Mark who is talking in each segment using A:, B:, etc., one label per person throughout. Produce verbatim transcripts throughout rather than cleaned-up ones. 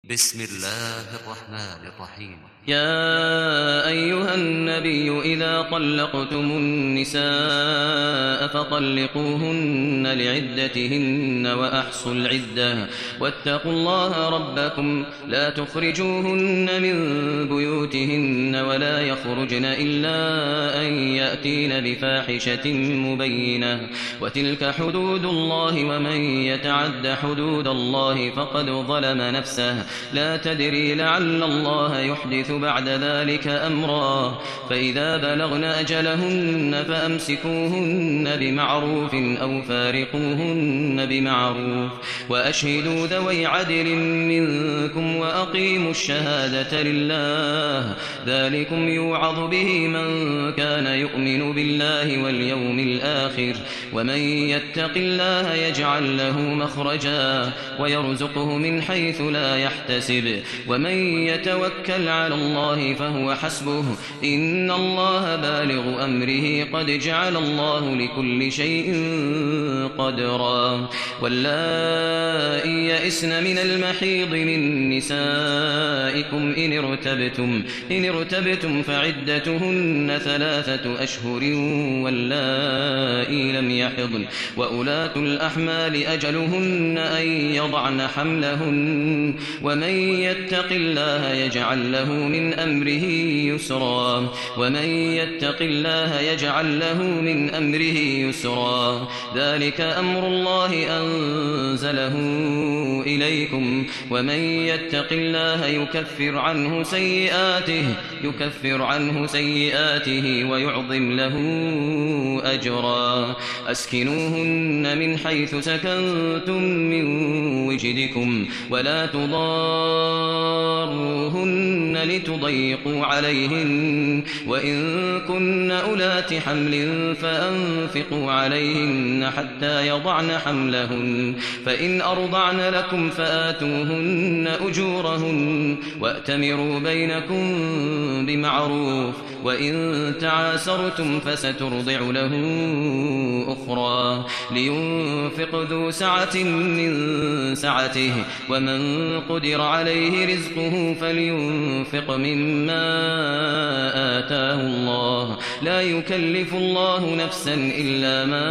A: بسم الله الرحمن الرحيم.
B: يا أيها النبي إذا طلقتم النساء فطلقوهن لعدتهن وأحصوا العدة واتقوا الله ربكم لا تخرجوهن من بيوتهن ولا يخرجن إلا أن يأتين بفاحشة مبينة وتلك حدود الله ومن يتعد حدود الله فقد ظلم نفسه لا تدري لعل الله يحدث بعد ذلك أمرا فإذا بلغن أجلهن فأمسكوهن بمعروف أو فارقوهن بمعروف وأشهدوا ذوي عدل منكم وأقيموا الشهادة لله ذلكم يوعظ به من كان يؤمن بالله واليوم الآخر ومن يتق الله يجعل له مخرجا ويرزقه من حيث لا يحتسب ومن يتوكل على الله فهو حسبه إن الله بالغ أمره قد جعل الله لكل شيء قدرا واللائي يئسن من المحيض من نسائكم إن ارتبتم, إن ارتبتم فعدتهن ثلاثة أشهر واللائي لم يحضن وأولاة الأحمال أجلهن أن يضعن حملهن ومن يتق الله يجعل له من أمره يسرا ومن يتق الله يجعل له من أمره يسرا ذلك أمر الله أنزله إليكم ومن يتق الله يكفر عنه سيئاته يكفر عنه سيئاته ويعظم له أجرا أسكنوهن من حيث سكنتم من وجدكم ولا تضاروهن لتضيقوا عليهن وإن كن أولات حمل فأنفقوا عليهن حتى يضعن حملهن فإن أرضعن لكم فآتوهن أجورهن وأتمروا بينكم بمعروف وإن تعاسرتم فسترضع له أخرى لينفق ذو سعة من سعته ومن قدر عليه رزقه فلينفق مما آتاه الله لا يكلف الله نفسا إلا ما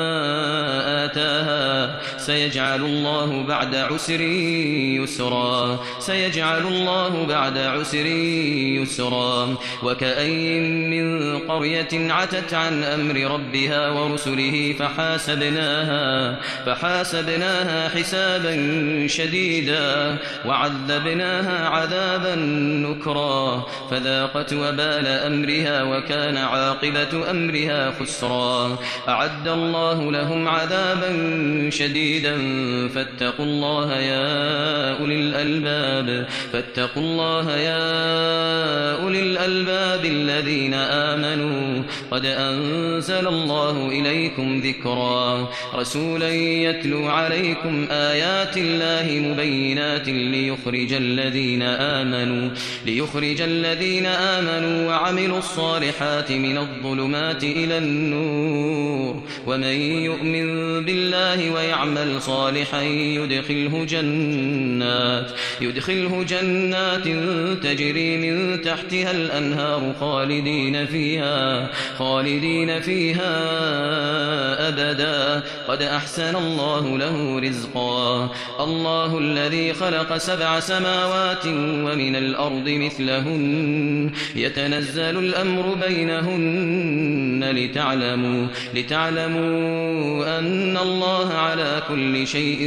B: آتاها سيجعل الله بعد عسر يسرا سيجعل الله بعد عسر يسرا وكأين من قرية عتت عن أمر ربها ورسله فحاسبناها فحاسبناها حسابا شديدا وعذبناها عذابا نكرا فذاقت وبال أمرها وكان عاقبة أمرها خسرا أعد الله لهم عذابا شديدا فاتقوا الله يا أولي الألباب فاتقوا الله يا أولي الألباب الذين آمنوا قد أنزل الله إليكم ذكرا رسولا يتلو عليكم آيات الله مبينات ليخرج الذين آمنوا ليخرج الذين آمنوا وعملوا الصالحات من الظلمات إلى النور ومن يؤمن بالله ويعمل صالحا يدخله جنات يدخله جنات تجري من تحتها الأنهار خالدين فيها خالدين فيها أبدا قد أحسن الله له رزقا الله الذي خلق سبع سماوات ومن الأرض مثلهن يتنزل الأمر بينهن لتعلموا لتعلموا أن الله على كل شيء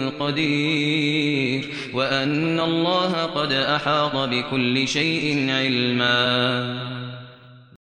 B: قدير وأن الله قد أحاط بكل شيء علما.